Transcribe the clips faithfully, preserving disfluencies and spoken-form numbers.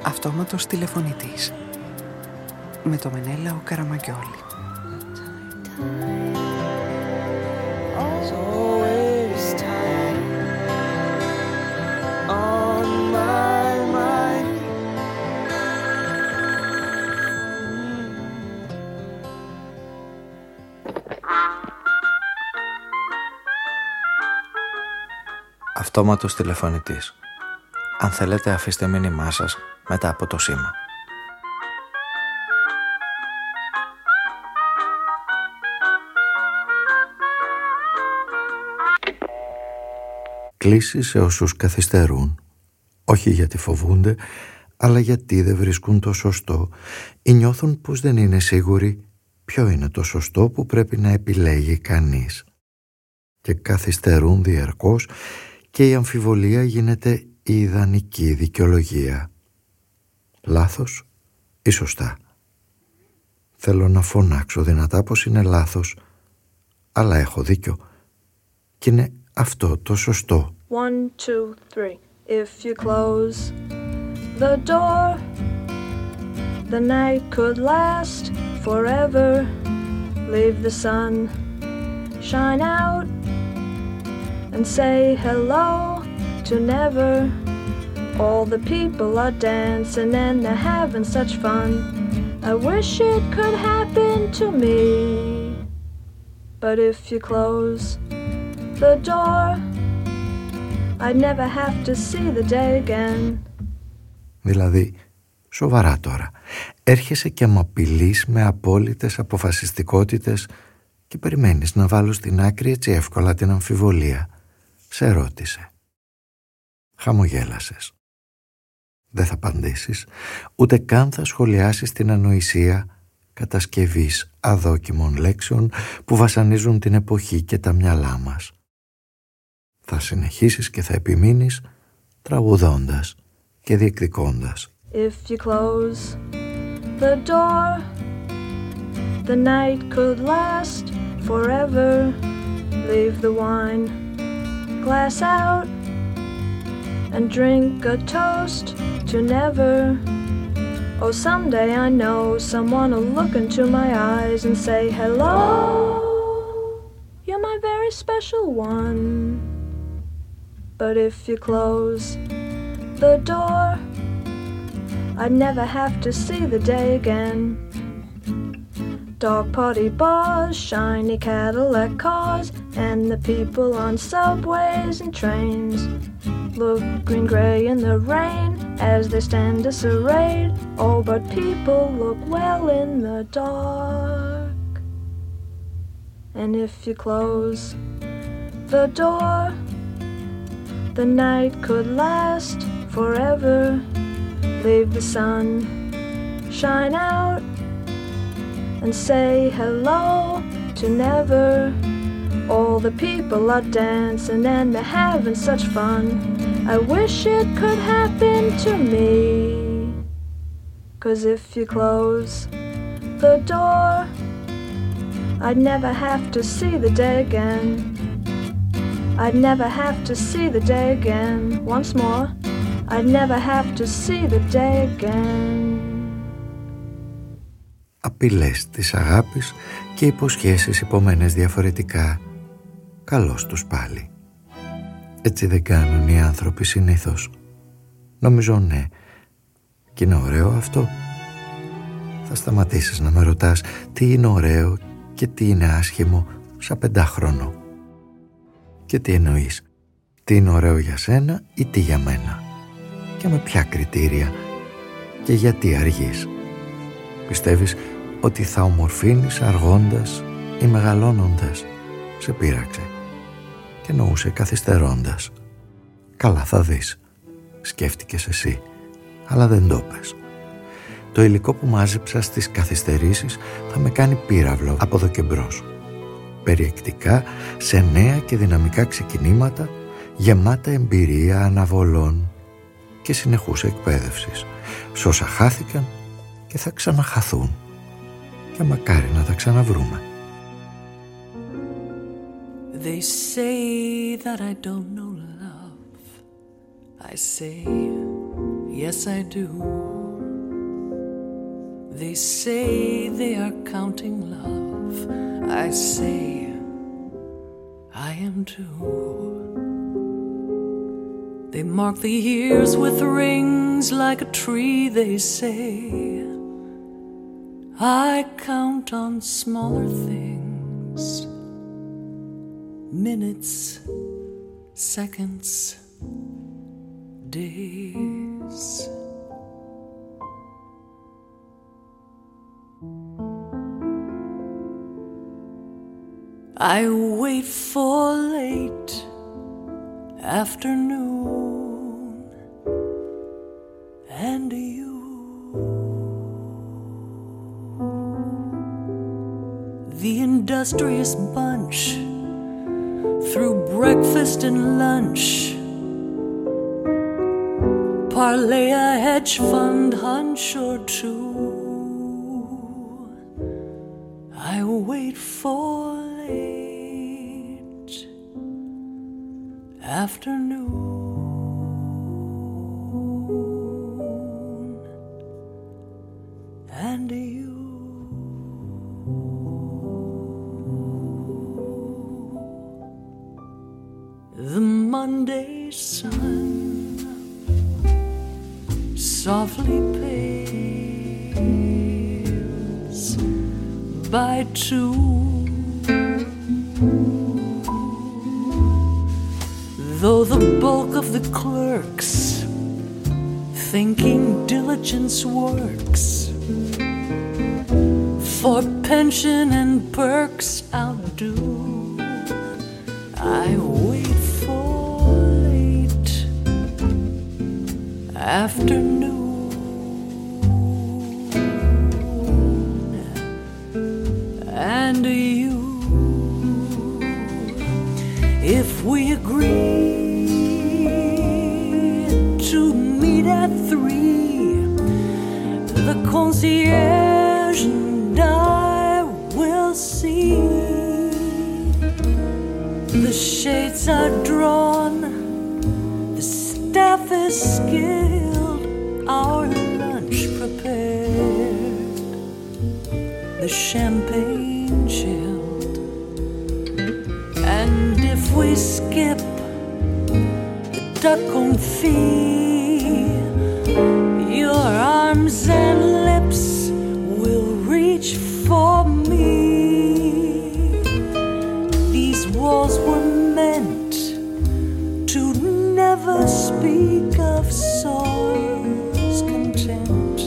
Αυτόματος τηλεφωνητής με το Μενέλαο Καραμαγκιόλη. Αυτόματος τηλεφωνητής. Αν θέλετε, αφήστε μήνυμά σας μετά από το σήμα. Κλείσει σε όσους καθυστερούν, όχι γιατί φοβούνται, αλλά γιατί δεν βρίσκουν το σωστό ή νιώθουν πως δεν είναι σίγουροι ποιο είναι το σωστό που πρέπει να επιλέγει κανείς. Και καθυστερούν διαρκώς και η αμφιβολία γίνεται η ιδανική δικαιολογία. Λάθος ή σωστά. Θέλω να φωνάξω δυνατά πως είναι λάθος, αλλά έχω δίκιο και είναι αυτό το σωστό. One, two, three. If you close the door, the night could last forever. Leave the sun shine out and say hello to never. All the people are dancing and they're having such fun. I wish it could happen to me. But if you close the door, I'd never have to see the day again. Δηλαδή, σοβαρά τώρα, έρχεσαι και μ' απειλείς με απόλυτες αποφασιστικότητες και περιμένεις να βάλω στην άκρη έτσι εύκολα την αμφιβολία. Σε ρώτησε. Χαμογέλασες. Δεν θα απαντήσεις, ούτε καν θα σχολιάσεις την ανοησία κατασκευής αδόκιμων λέξεων που βασανίζουν την εποχή και τα μυαλά μας. Θα συνεχίσεις και θα επιμείνεις τραγουδώντας και διεκδικώντας. If you close the door, the night could last forever. Leave the wine glass out and drink a toast to never. Oh, someday I know someone will look into my eyes and say, hello, you're my very special one. But if you close the door, I'd never have to see the day again. Dog party bars, shiny Cadillac cars, and the people on subways and trains look green gray in the rain as they stand disarrayed. Oh, but people look well in the dark. And if you close the door, the night could last forever. Leave the sun shine out and say hello to never. All the people are dancing and they're having such fun. I wish it could happen to me. 'Cause if you close the door, I'd never have to see the day again. I'd never have to see the day again. Once more, I'd never have to see the day again. Απειλές της αγάπης και υποσχέσεις υπομένες διαφορετικά. Καλώς τους πάλι. Έτσι δεν κάνουν οι άνθρωποι συνήθως. Νομίζω ναι. Και είναι ωραίο αυτό. Θα σταματήσεις να με ρωτάς τι είναι ωραίο και τι είναι άσχημο σαν πεντάχρονο. Και τι εννοείς? Τι είναι ωραίο για σένα ή τι για μένα? Και με ποια κριτήρια? Και γιατί αργείς? Πιστεύεις ότι θα ομορφύνεις αργώντας ή μεγαλώνοντας? Σε πείραξε. Και εννοούσε καθυστερώντας. Καλά, θα δεις, σκέφτηκες εσύ, αλλά δεν το πες. Το υλικό που μάζεψα στις καθυστερήσεις θα με κάνει πύραυλο από εδώ και μπρος. Περιεκτικά σε νέα και δυναμικά ξεκινήματα, γεμάτα εμπειρία αναβολών και συνεχούς εκπαίδευσης, σ' όσα χάθηκαν και θα ξαναχαθούν. Και μακάρι να τα ξαναβρούμε. They say that I don't know love. I say Yes, I do. They say they are counting love. I say I am too. They mark the years with rings like a tree, they say. I count on smaller things. Minutes, seconds, days. I wait for late afternoon and you. The industrious bunch through breakfast and lunch parlay a hedge fund hunch or two. I wait for late afternoon and you. The Monday sun softly pales by two. Though the bulk of the clerks thinking diligence works, for pension and perks outdo, I wait for late afternoon and you. If we agree to meet at three, the concierge and I will see. The shades are drawn, the staff is skilled, our lunch prepared, the champagne chilled. And if we skip the duck confit, your arms and lips will reach for me. These walls were meant to never speak of soul's content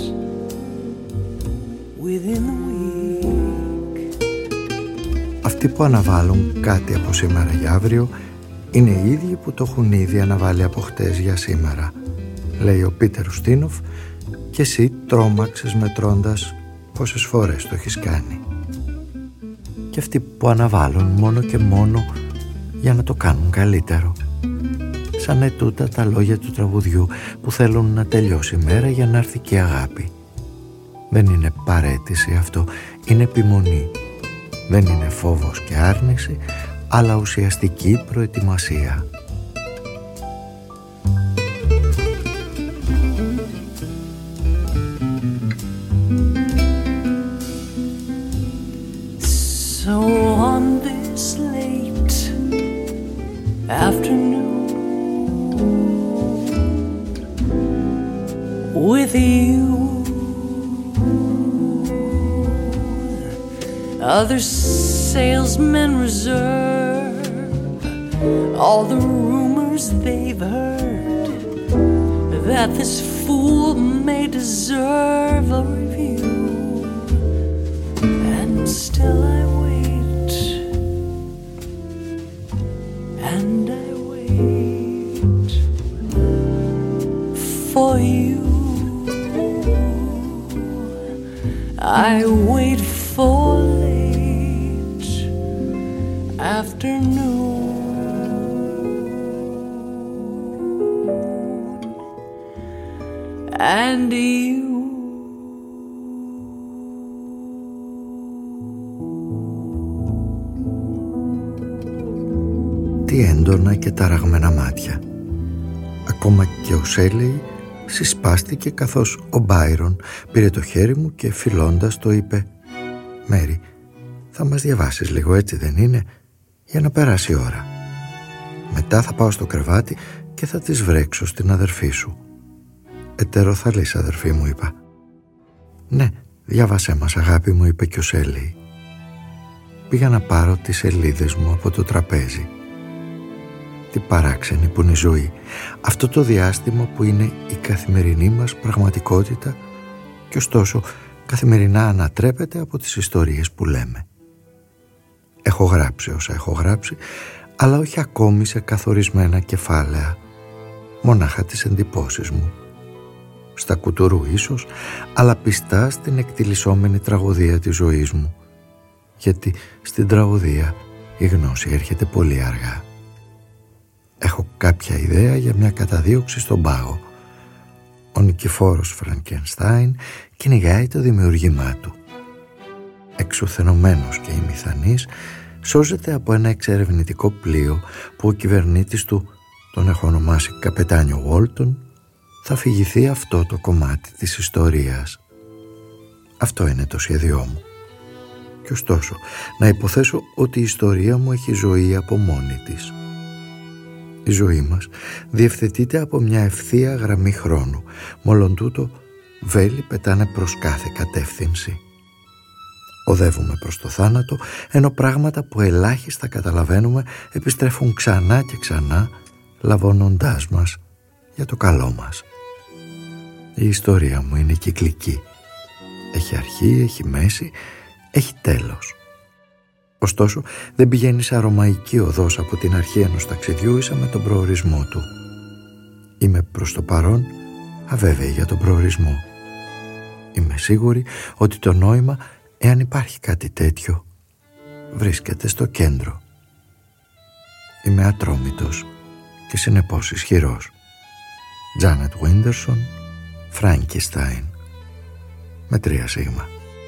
within the week. Αυτοί που αναβάλουν κάτι από σήμερα για αύριο είναι οι ίδιοι που το έχουν ήδη αναβάλει από χτες για σήμερα, λέει ο Πίτερ Ουστίνοφ, και εσύ τρόμαξες μετρώντας πόσες φορές το έχεις κάνει. Και αυτοί που αναβάλουν μόνο και μόνο για να το κάνουν καλύτερο. Σαν ετούτα τα λόγια του τραγουδιού που θέλουν να τελειώσει η μέρα για να έρθει και η αγάπη. Δεν είναι παραίτηση αυτό, είναι επιμονή. Δεν είναι φόβος και άρνηση, αλλά ουσιαστική προετοιμασία. So on this late afternoon with you, other salesmen reserve all the rumors they've heard that this fool may deserve a review. And still I wait, and I wait for you. I wait for late afternoon and you. Τι έντονα και ταραγμένα μάτια. Ακόμα και ο Σέλεϊ συσπάστηκε καθώς ο Μπάιρον πήρε το χέρι μου και φιλώντας το είπε «Μέρι, θα μας διαβάσεις λίγο, έτσι δεν είναι, για να περάσει η ώρα. Μετά θα πάω στο κρεβάτι και θα τις βρέξω στην αδερφή σου». «Ετεροθαλής αδερφή», μου είπα. «Ναι, διάβασέ μας αγάπη μου», είπε και ο Σέλι. Πήγα να πάρω τις σελίδες μου από το τραπέζι. Τι παράξενη που είναι η ζωή, αυτό το διάστημα που είναι η καθημερινή μας πραγματικότητα και ωστόσο καθημερινά ανατρέπεται από τις ιστορίες που λέμε. Έχω γράψει όσα έχω γράψει, αλλά όχι ακόμη σε καθορισμένα κεφάλαια, μονάχα τις εντυπώσεις μου. Στα κουτουρού ίσως, αλλά πιστά στην εκτιλισσόμενη τραγωδία της ζωής μου, γιατί στην τραγωδία η γνώση έρχεται πολύ αργά. Έχω κάποια ιδέα για μια καταδίωξη στον πάγο. Ο Νικηφόρος Φραγκενστάιν κυνηγάει το δημιουργήμά του. Εξουθενωμένος και ημιθανής, σώζεται από ένα εξερευνητικό πλοίο που ο κυβερνήτης του, τον έχω ονομάσει καπετάνιο Βόλτον, θα φυγηθεί αυτό το κομμάτι της ιστορίας. Αυτό είναι το σχέδιό μου. Και ωστόσο, να υποθέσω ότι η ιστορία μου έχει ζωή από μόνη της. Η ζωή μας διευθετείται από μια ευθεία γραμμή χρόνου, μόλον τούτο βέλη πετάνε προς κάθε κατεύθυνση. Οδεύουμε προς το θάνατο, ενώ πράγματα που ελάχιστα καταλαβαίνουμε επιστρέφουν ξανά και ξανά, λαβώνοντάς μας για το καλό μας. Η ιστορία μου είναι κυκλική. Έχει αρχή, έχει μέση, έχει τέλος. Ωστόσο, δεν πηγαίνει σε αρωμαϊκή οδός από την αρχή ενός ταξιδιού ίσα με τον προορισμό του. Είμαι προς το παρόν αβέβαιη για τον προορισμό. Είμαι σίγουρη ότι το νόημα, εάν υπάρχει κάτι τέτοιο, βρίσκεται στο κέντρο. Είμαι ατρόμητος και συνεπώς ισχυρός. Τζάνετ Βίντερσον, Φραγκενστάιν, με τρία σίγμα.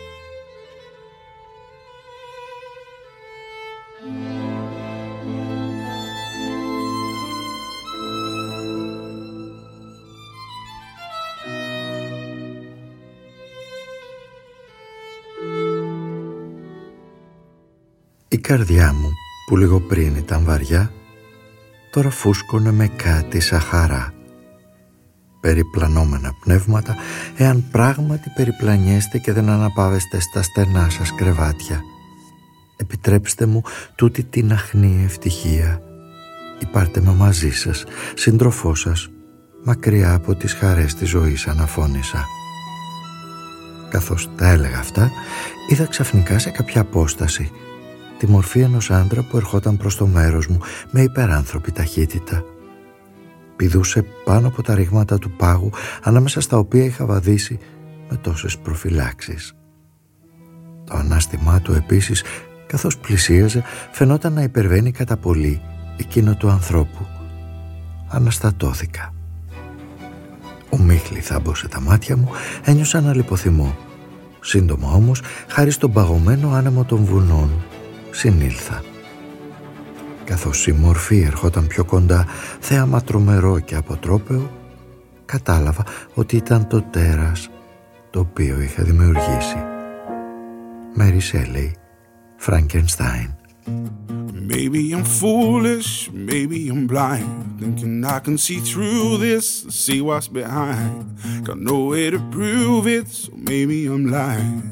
Η καρδιά μου, που λίγο πριν ήταν βαριά, τώρα φούσκωνε με κάτι σαν χαρά. Περιπλανόμενα πνεύματα, εάν πράγματι περιπλανιέστε και δεν αναπαύεστε στα στενά σας κρεβάτια, επιτρέψτε μου τούτη την αχνή ευτυχία. Υπάρτε με μαζί σας, σύντροφό σας, μακριά από τις χαρές της ζωής, αναφώνησα. Καθώς τα έλεγα αυτά, είδα ξαφνικά σε κάποια απόσταση τη μορφή ενός άντρα που ερχόταν προς το μέρος μου με υπεράνθρωπη ταχύτητα. Πηδούσε πάνω από τα ρήγματα του πάγου, ανάμεσα στα οποία είχα βαδίσει με τόσες προφυλάξεις. Το ανάστημά του επίσης, καθώς πλησίαζε, φαινόταν να υπερβαίνει κατά πολύ εκείνο του ανθρώπου. Αναστατώθηκα. Ομίχλη θάμπωσε τα μάτια μου, ένιωσα ένα λιποθυμό. Σύντομα όμως, χάρη στον παγωμένο άνεμο των βουνών, συνήλθα. Καθώς η μορφή ερχόταν πιο κοντά, θέαμα τρομερό και αποτρόπαιο, κατάλαβα ότι ήταν το τέρας το οποίο είχα δημιουργήσει. Μέρι Σέλεϊ, Φραγκενστάιν. Maybe I'm foolish, maybe I'm blind, thinking I can see through this, see what's behind. Got no way to prove it, so maybe I'm lying.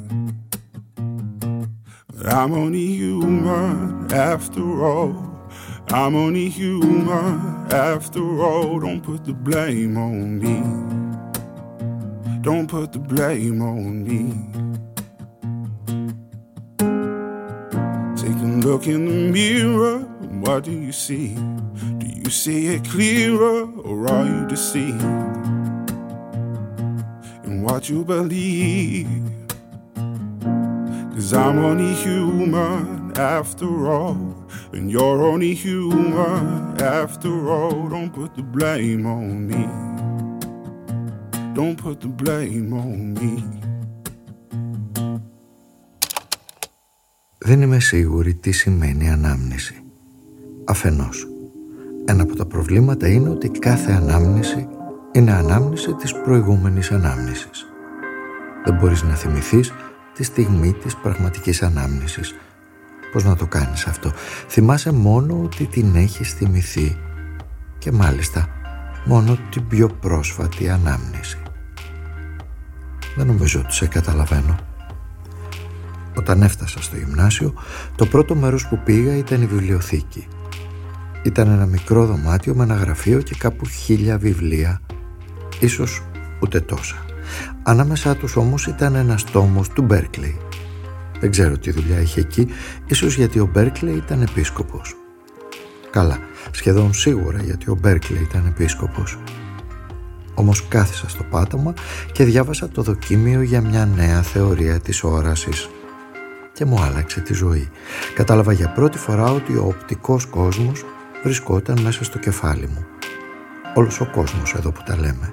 But I'm only human after all. I'm only human after all. Don't put the blame on me. Don't put the blame on me. Take a look in the mirror. What do you see? Do you see it clearer, or are you deceived in what you believe? 'Cause I'm only human after all, and you're only human after all. Don't put the blame on me. Don't put the blame on me. Δεν είμαι σίγουρη τι σημαίνει ανάμνηση. Αφενός, ένα από τα προβλήματα είναι ότι κάθε ανάμνηση είναι ανάμνηση της προηγούμενης ανάμνησης. Δεν μπορείς να θυμηθείς τη στιγμή της πραγματικής ανάμνησης. Πώς να το κάνεις αυτό? Θυμάσαι μόνο ότι την έχεις θυμηθεί και μάλιστα μόνο την πιο πρόσφατη ανάμνηση. Δεν νομίζω ότι σε καταλαβαίνω. Όταν έφτασα στο γυμνάσιο, το πρώτο μέρος που πήγα ήταν η βιβλιοθήκη. Ήταν ένα μικρό δωμάτιο με ένα γραφείο και κάπου χίλια βιβλία, ίσως ούτε τόσα. Ανάμεσά τους όμως ήταν ένας τόμος του Μπέρκλεϊ. Δεν ξέρω τι δουλειά είχε εκεί, ίσως γιατί ο Μπέρκλεϊ ήταν επίσκοπος. Καλά, σχεδόν σίγουρα γιατί ο Μπέρκλεϊ ήταν επίσκοπος. Όμως κάθισα στο πάτωμα και διάβασα το δοκίμιο για μια νέα θεωρία της όρασης και μου άλλαξε τη ζωή. Κατάλαβα για πρώτη φορά ότι ο οπτικός κόσμος βρισκόταν μέσα στο κεφάλι μου. Όλος ο κόσμος εδώ που τα λέμε.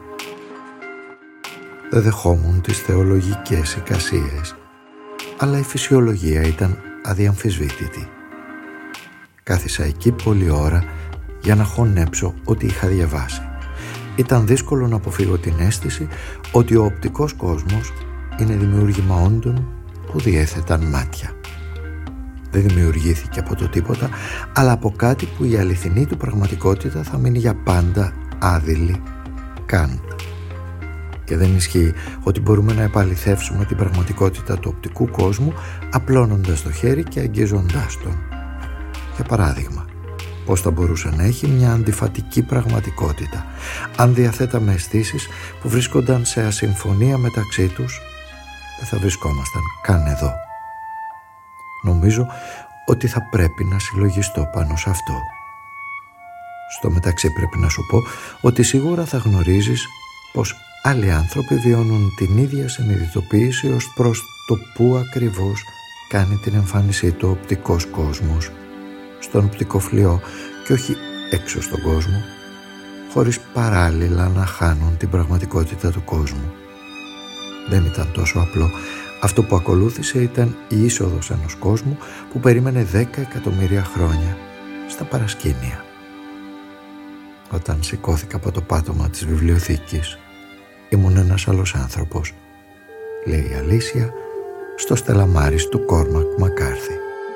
Δεν δεχόμουν τις θεολογικές εικασίες, αλλά η φυσιολογία ήταν αδιαμφισβήτητη. Κάθισα εκεί πολλή ώρα για να χωνέψω ό,τι είχα διαβάσει. Ήταν δύσκολο να αποφύγω την αίσθηση ότι ο οπτικός κόσμος είναι δημιούργημα όντων που διέθεταν μάτια. Δεν δημιουργήθηκε από το τίποτα, αλλά από κάτι που η αληθινή του πραγματικότητα θα μείνει για πάντα άδειλη. Καντ. Και δεν ισχύει ότι μπορούμε να επαληθεύσουμε την πραγματικότητα του οπτικού κόσμου απλώνοντας το χέρι και αγγίζοντάς τον. Για παράδειγμα, πώς θα μπορούσε να έχει μια αντιφατική πραγματικότητα αν διαθέταμε αισθήσεις που βρίσκονταν σε ασυμφωνία μεταξύ τους? Δεν θα βρισκόμασταν καν εδώ. Νομίζω ότι θα πρέπει να συλλογιστώ πάνω σε αυτό. Στο μεταξύ πρέπει να σου πω ότι σίγουρα θα γνωρίζεις πως άλλοι άνθρωποι βιώνουν την ίδια συνειδητοποίηση ως προς το πού ακριβώς κάνει την εμφάνισή του ο οπτικός κόσμος, στον οπτικό φλοιό και όχι έξω στον κόσμο, χωρίς παράλληλα να χάνουν την πραγματικότητα του κόσμου. Δεν ήταν τόσο απλό. Αυτό που ακολούθησε ήταν η είσοδος ενός κόσμου που περίμενε δέκα εκατομμύρια χρόνια στα παρασκήνια. Όταν σηκώθηκα από το πάτωμα της βιβλιοθήκης, ήμουν ένας άλλος άνθρωπος, λέει η Αλήσια στο στελαμάρις του Κόρμακ Μακάρθι.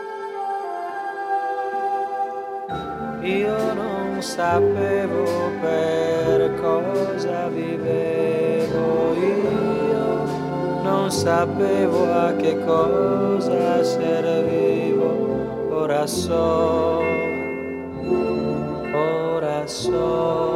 Io non sapevo per cosa vivevo, io non sapevo a che cosa servivo, ora so, ora so.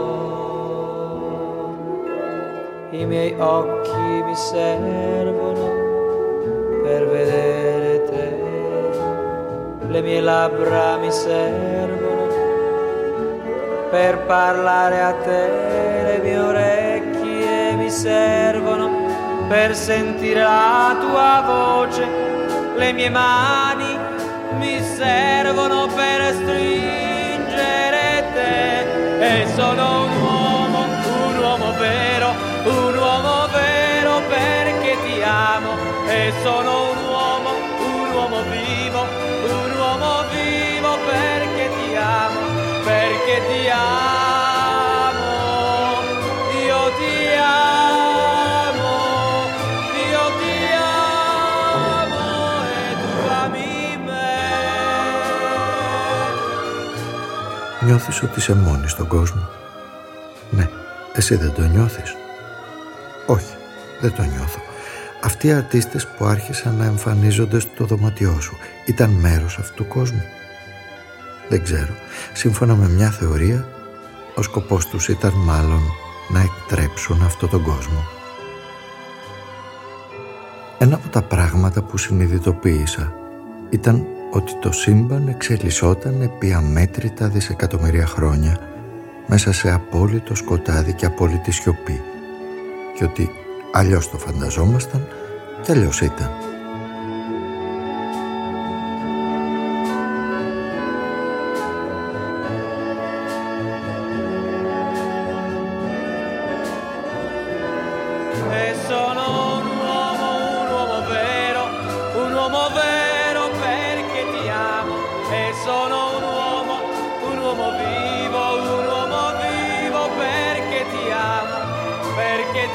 I miei occhi mi servono per vedere te, le mie labbra mi servono per parlare a te, le mie orecchie mi servono per sentire la tua voce, le mie mani mi servono per stringere te, e sono un uomo, un uomo vero, un uomo vero perché ti amo, e sono un uomo, un uomo vivo, un uomo vivo perché ti amo, perché ti amo, io ti amo, io ti amo e tu ami me. Νιώθεις ότι είσαι μόνη στον κόσμο? Ναι, εσύ δεν το νιώθεις? Όχι, δεν το νιώθω. Αυτοί οι αρτίστες που άρχισαν να εμφανίζονται στο δωμάτιό σου ήταν μέρος αυτού του κόσμου? Δεν ξέρω. Σύμφωνα με μια θεωρία, ο σκοπός τους ήταν μάλλον να εκτρέψουν αυτόν τον κόσμο. Ένα από τα πράγματα που συνειδητοποίησα ήταν ότι το σύμπαν εξελισσόταν επί αμέτρητα δισεκατομμύρια χρόνια μέσα σε απόλυτο σκοτάδι και απόλυτη σιωπή, και ότι αλλιώς το φανταζόμασταν και αλλιώς ήταν. Un uomo vivo, un uomo vivo perché ti amo,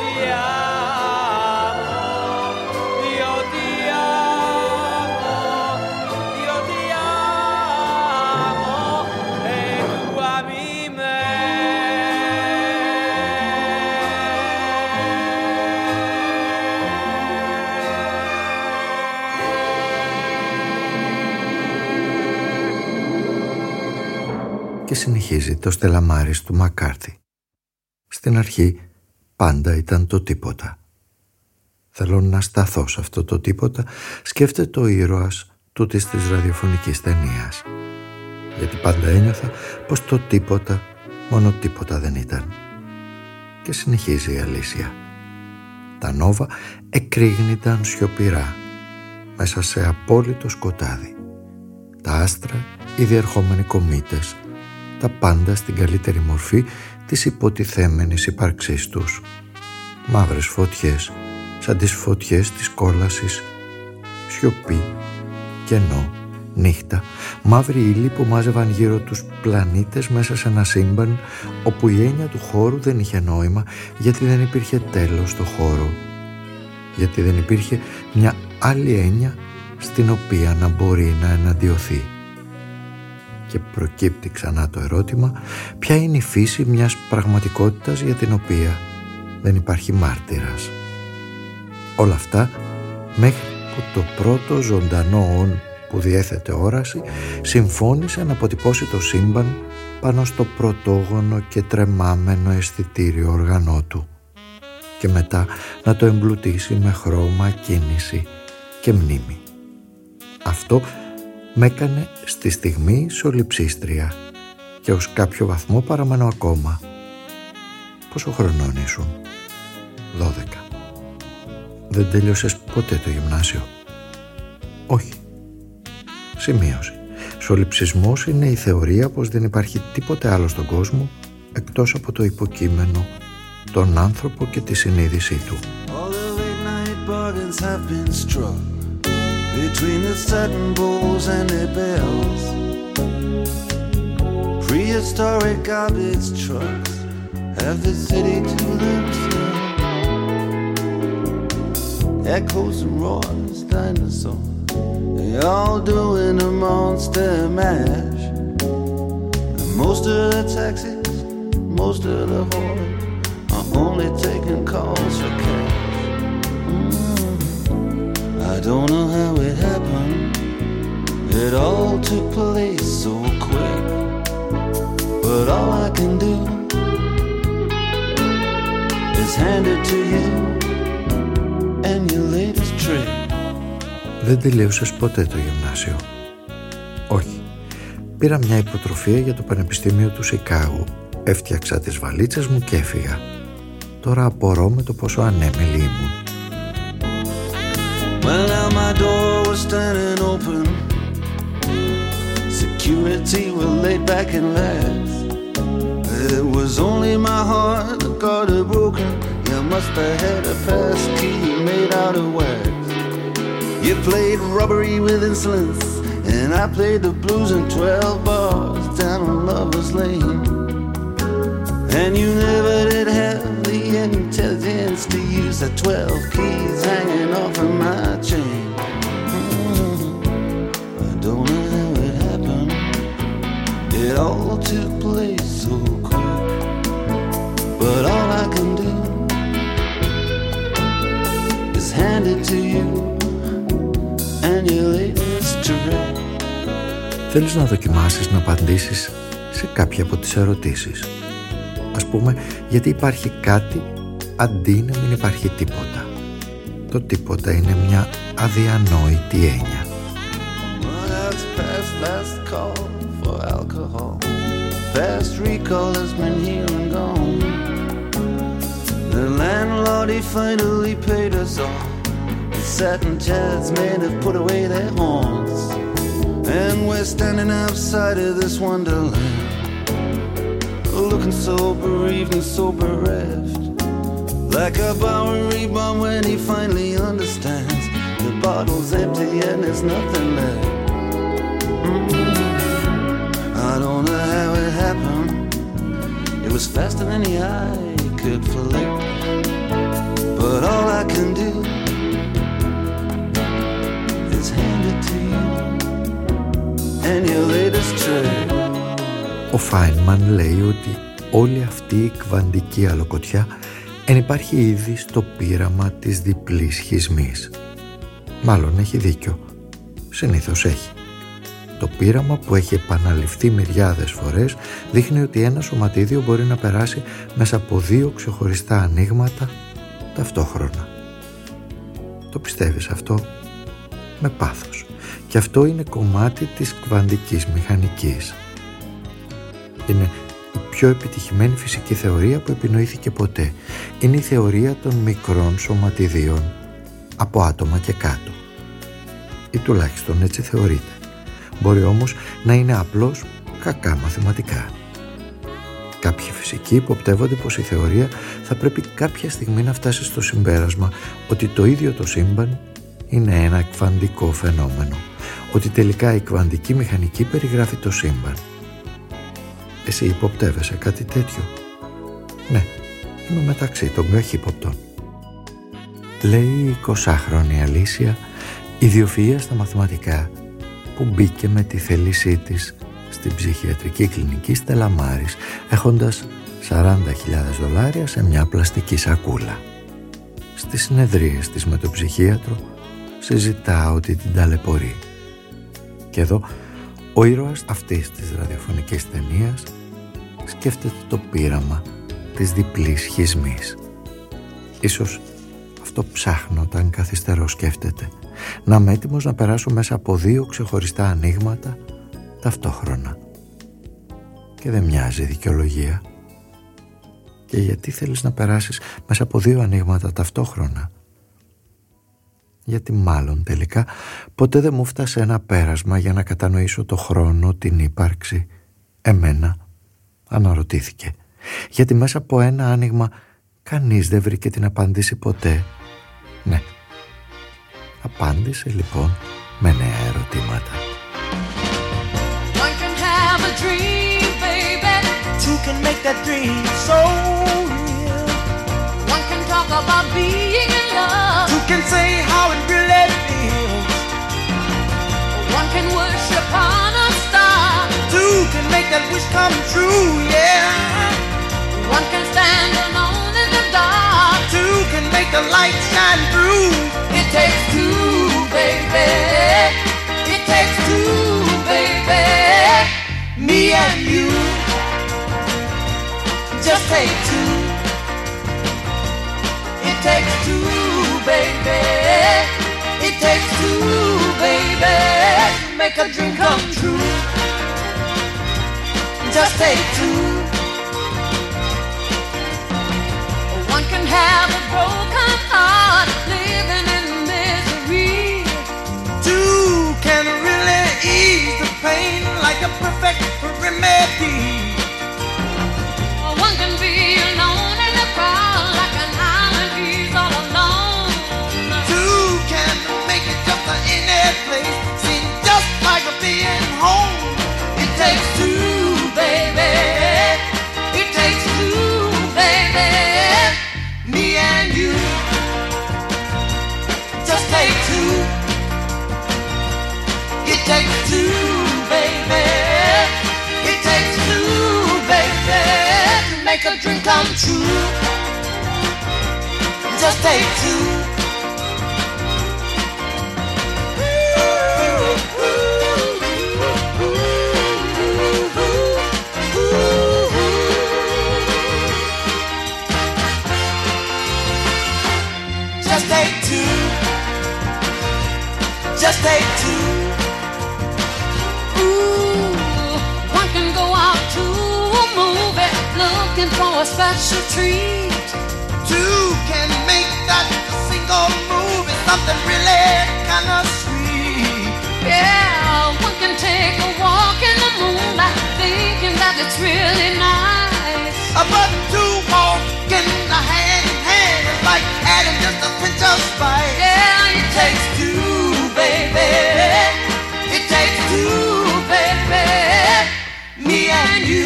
Και συνεχίζει το στελαμάρις του Μακκάρθι. Στην αρχή πάντα ήταν το τίποτα. Θέλω να σταθώ σε αυτό το τίποτα, σκέφτεται ο ήρωας τούτης της ραδιοφωνικής ταινίας. Γιατί πάντα ένιωθα πως το τίποτα, μόνο τίποτα δεν ήταν. Και συνεχίζει η Αλήσια. Τα νόβα εκρήγνηταν σιωπηρά μέσα σε απόλυτο σκοτάδι. Τα άστρα, οι διερχόμενοι κομήτες, τα πάντα στην καλύτερη μορφή της υποτιθέμενης ύπαρξής τους. Μαύρες φωτιές, σαν τις φωτιές της κόλασης, σιωπή, κενό, νύχτα, μαύρη ύλη που μάζευαν γύρω τους πλανήτες μέσα σε ένα σύμπαν όπου η έννοια του χώρου δεν είχε νόημα, γιατί δεν υπήρχε τέλος στο χώρο, γιατί δεν υπήρχε μια άλλη έννοια στην οποία να μπορεί να εναντιωθεί. Και προκύπτει ξανά το ερώτημα, ποια είναι η φύση μιας πραγματικότητας για την οποία δεν υπάρχει μάρτυρας. Όλα αυτά μέχρι που το πρώτο ζωντανό όν που διέθετε όραση συμφώνησε να αποτυπώσει το σύμπαν πάνω στο πρωτόγονο και τρεμάμενο αισθητήριο οργανό του και μετά να το εμπλουτίσει με χρώμα, κίνηση και μνήμη. Αυτό μ' έκανε στη στιγμή σολυψίστρια και ως κάποιο βαθμό παραμένω ακόμα. Πόσο χρονών ήσουν? Δώδεκα. Δεν τέλειωσες ποτέ το γυμνάσιο? Όχι. Σημείωση. Σολυψισμός είναι η θεωρία πως δεν υπάρχει τίποτε άλλο στον κόσμο εκτός από το υποκείμενο, τον άνθρωπο και τη συνείδησή του. Between the satin bowls and the bells, prehistoric garbage trucks have the city to themselves. Echoes and roars, dinosaurs, they all doing a monster mash. And most of the taxis, most of the whores are only taking calls for cash. I don't know how it happened. It all took place so quick. But all I can do is hand it to you and your latest trick. Δεν τελείωσες ποτέ το γυμνάσιο? Όχι. Πήρα μια υποτροφία για το Πανεπιστήμιο του Σικάγου. Έφτιαξα τις βαλίτσες μου και έφυγα. Τώρα απορώ με το πόσο ανέμελη ήμουν. Well, now my door was standing open. Security were laid back and laughed. It was only my heart that got it broken. You must have had a pass key made out of wax. You played robbery with insolence, and I played the blues in twelve bars down on Lover's Lane. And you never did have the intelligence to use the twelve keys hanging off of my chain. Mm-hmm. I don't know how it happened. It all took place so quick. But all I can do is hand it to you and your latest trick. Θέλεις να δοκιμάσεις να απαντήσεις σε κάποια από τις ερωτήσεις? Ας πούμε, γιατί υπάρχει κάτι αντί να μην υπάρχει τίποτα. Το τίποτα είναι μια αδιανόητη έννοια. Looking so bereaved and so bereft, like a Bowery bum when he finally understands the bottle's empty and there's nothing left. Mm-hmm. I don't know how it happened. It was faster than the eye could flick. can do is hand it to you and your latest trick. Ο Φάινμαν λέει ότι όλη αυτή η κβαντική αλοκοτιά ενυπάρχει ήδη στο πείραμα της διπλής σχισμής. Μάλλον έχει δίκιο. Συνήθως έχει. Το πείραμα που έχει επαναληφθεί μυριάδες φορές δείχνει ότι ένα σωματίδιο μπορεί να περάσει μέσα από δύο ξεχωριστά ανοίγματα ταυτόχρονα. Το πιστεύεις αυτό? Με πάθος. Και αυτό είναι κομμάτι της κβαντικής μηχανικής. Είναι η πιο επιτυχημένη φυσική θεωρία που επινοήθηκε ποτέ. Είναι η θεωρία των μικρών σωματιδίων από άτομα και κάτω. Ή τουλάχιστον έτσι θεωρείται. Μπορεί όμως να είναι απλώς κακά μαθηματικά. Κάποιοι φυσικοί υποπτεύονται πως η θεωρία θα πρέπει κάποια στιγμή να φτάσει στο συμπέρασμα ότι το ίδιο το σύμπαν είναι ένα κβαντικό φαινόμενο, ότι τελικά η κβαντική μηχανική περιγράφει το σύμπαν. Εσύ υποπτεύεσαι κάτι τέτοιο? Ναι, είμαι μεταξύ των καχύποπτων. Λέει η εικοσάχρονη Αλήσια, ιδιοφυΐα στα μαθηματικά, που μπήκε με τη θέλησή της στην ψυχιατρική κλινική Στελαμάρης, έχοντας σαράντα χιλιάδες δολάρια σε μια πλαστική σακούλα. Στις συνεδρίες της με τον ψυχίατρο συζητά ότι την ταλαιπωρεί. Και εδώ ο ήρωας αυτής της ραδιοφωνικής ταινίας σκέφτεται το πείραμα της διπλής σχισμής. Ίσως αυτό ψάχνω όταν καθυστερώ, σκέφτεται. Να είμαι έτοιμος να περάσω μέσα από δύο ξεχωριστά ανοίγματα ταυτόχρονα. Και δεν μοιάζει δικαιολογία. Και γιατί θέλεις να περάσεις μέσα από δύο ανοίγματα ταυτόχρονα? Γιατί μάλλον τελικά ποτέ δεν μου φτάσε ένα πέρασμα για να κατανοήσω το χρόνο, την ύπαρξη. Εμένα, αναρωτήθηκε. Γιατί μέσα από ένα άνοιγμα κανείς δεν βρήκε την απάντηση ποτέ. Ναι. Απάντησε λοιπόν με νέα ερωτήματα. One can have a dream, baby. Two can make that dream so real. One can talk about being in love. Two can say how it really feels. One can worship on a star. Two can make that wish come true, yeah. One can stand alone in the dark. Two can make the light shine through. It takes two, baby. It takes two, baby. Me and you. Just take two. It takes two, baby. It takes two, baby. Make a dream come true. Just take two. One can have a broken heart, living in misery. Two can really ease the pain like a perfect remedy. One can be alone in the crowd like an island, he's all alone. Two can make it just in any place, seem just like a being home. It takes two, baby. It takes two, baby. Me and you. Just take two. It takes two, baby. It takes two, baby. To make a dream come true. Just take two. Just take two. Just take two. Ooh, one can go out to a movie looking for a special treat. Two can make that single movie something really kind of sweet. Yeah, one can take a walk in the moonlight thinking that it's really nice. But two walking hand in hand is like adding just a pinch of spice. Yeah, it takes two, baby. It takes two, baby. Me and you.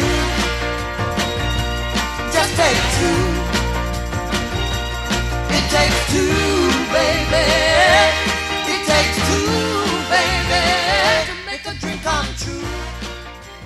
Just take two. It takes two,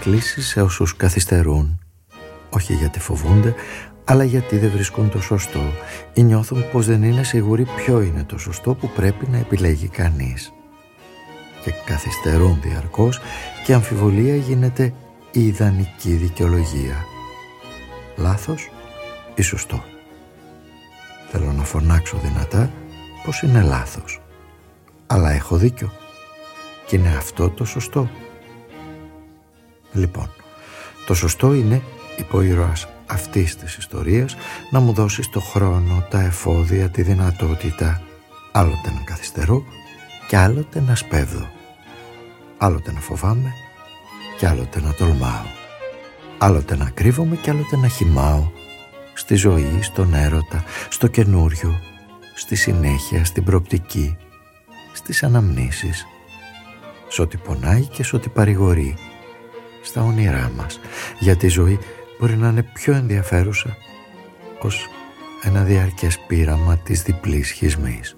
κλήσεις σε όσους καθυστερούν, όχι γιατί φοβούνται, αλλά γιατί δεν βρίσκουν το σωστό ή νιώθουν πως δεν είναι σίγουροι ποιο είναι το σωστό που πρέπει να επιλέγει κανείς. Και καθυστερούν διαρκώς και η αμφιβολία γίνεται η ιδανική δικαιολογία. Λάθος ή σωστό? Θέλω να φωνάξω δυνατά πως είναι λάθος. Αλλά έχω δίκιο. Και είναι αυτό το σωστό. Λοιπόν, το σωστό είναι, είπε ο ήρωας αυτής της ιστορίας, να μου δώσεις το χρόνο, τα εφόδια, τη δυνατότητα άλλοτε να καθυστερώ και άλλοτε να σπέβδω, άλλοτε να φοβάμαι και άλλοτε να τολμάω, άλλοτε να κρύβομαι και άλλοτε να χυμάω, στη ζωή, στον έρωτα, στο καινούριο, στη συνέχεια, στην προοπτική, στις αναμνήσεις, σ' ό,τι πονάει και σ' ό,τι παρηγορεί, στα όνειρά μας, γιατί η ζωή μπορεί να είναι πιο ενδιαφέρουσα ως ένα διαρκές πείραμα της διπλής σχισμής.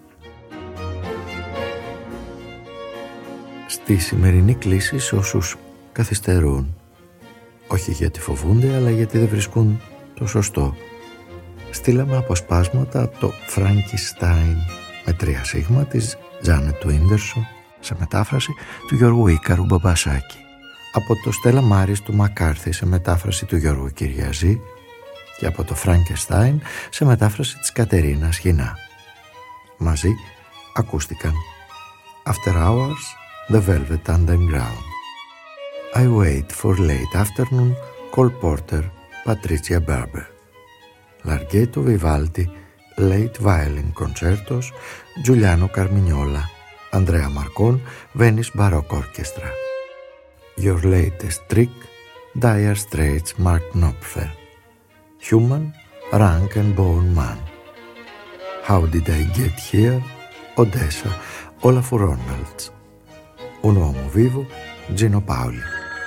Στη σημερινή κλίση σε όσους καθυστερούν, όχι γιατί φοβούνται, αλλά γιατί δεν βρίσκουν το σωστό, στείλαμε αποσπάσματα από το Frankenstein με τρία σίγμα της Τζάνετ του Ίντερσον, σε μετάφραση του Γιώργου Ίκαρου Μπαμπασάκη, από το Στέλλα Μάρης του Μακάρθη σε μετάφραση του Γιώργου Κυριαζή και από το Frankenstein σε μετάφραση της Κατερίνας Γινά. Μαζί ακούστηκαν After Hours, The Velvet Underground, I Wait for Late Afternoon, Cole Porter, Patricia Barber, Larghetto Vivaldi, Late Violin Concertos, Giuliano Carmignola, Andrea Marcon, Venice Baroque Orchestra. Your Latest Trick, Dire Straits, Mark Knopfler. Human, Rank and Bone Man. How Did I Get Here, Odessa, Olaf Ronalds. Un Uomo Vivo, Gino Paoli.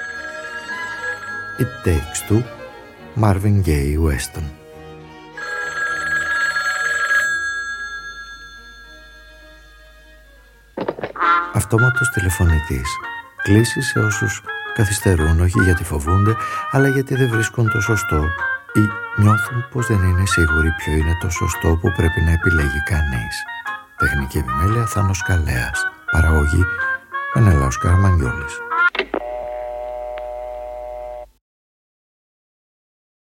It Takes Two, Marvin Gaye Weston. Αυτόματος τηλεφωνητής. Κλήσεις σε όσους καθυστερούν, όχι γιατί φοβούνται, αλλά γιατί δεν βρίσκουν το σωστό ή νιώθουν πως δεν είναι σίγουροι ποιο είναι το σωστό που πρέπει να επιλέγει κανείς. Τεχνική επιμέλεια Θάνος Καλέας. Παραγωγή Μενέλαος Καραμαγγιόλης.